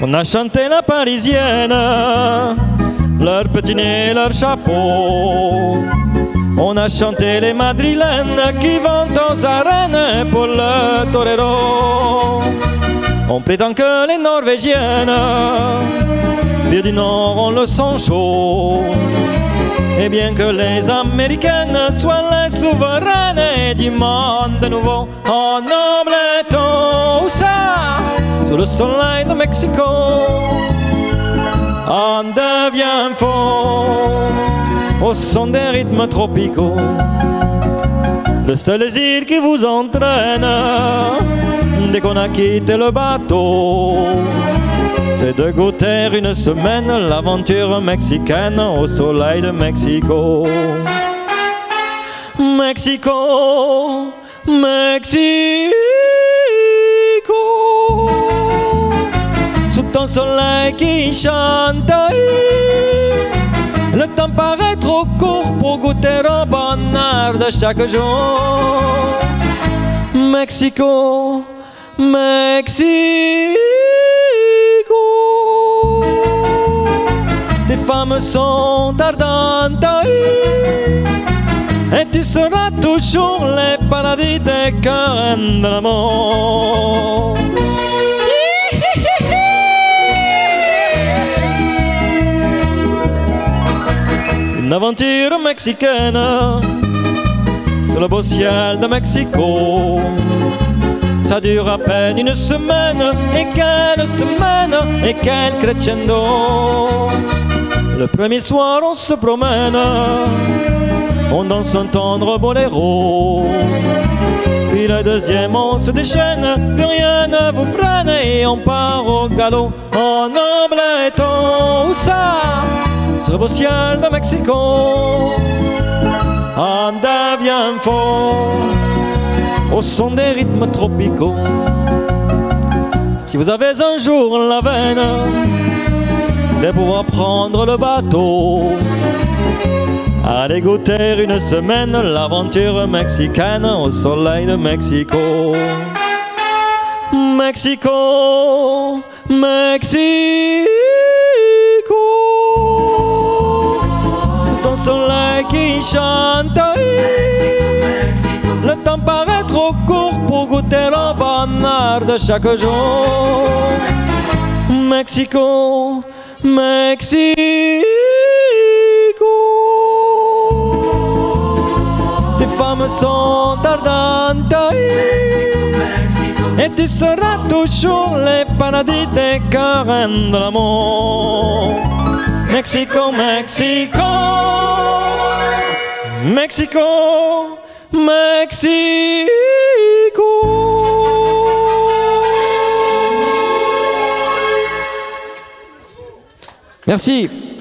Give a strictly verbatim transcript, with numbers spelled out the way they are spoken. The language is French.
On a chanté la parisienne, leur petit nez, leur chapeau. On a chanté les madrilènes qui vont aux arènes pour le torero. On prétend que les norvégiennes, filles du Nord, ont le sang chaud. Et bien que les américaines soient les souveraines du monde de nouveau. En ombletons, où ça? Sous le soleil de Mexico. On devient faux au son des rythmes tropicaux. Le seul désir qui vous entraîne dès qu'on a quitté le bateau, c'est de goûter une semaine l'aventure mexicaine au soleil de Mexico. Mexico, Mexico, sous ton soleil qui chante, le temps paraît trop court pour goûter au bonheur de chaque jour. Mexico, Mexico, tes femmes sont ardentes et tu seras toujours les paradis des cœurs de l'amour. Une aventure mexicaine sur le beau ciel de Mexico. Ça dure à peine une semaine, et quelle semaine, et quel crescendo. Le premier soir on se promène, on danse un tendre boléro. Puis le deuxième on se déchaîne, plus rien ne vous freine et on part au galop. En ombletons, où ça? Sur le beau ciel de Mexico. On devient faux au son des rythmes tropicaux. Si vous avez un jour la veine de pouvoir prendre le bateau, allez goûter une semaine l'aventure mexicaine au soleil de Mexico. Mexico, Mexico, ton soleil qui chante. Le temps paraît trop court pour goûter le bonheur de chaque jour. Mexico, Mexico, tes femmes sont ardentes et tu seras toujours les paradis des cœurs de l'amour. Mexico, Mexico, Mexico, Mexico. Merci.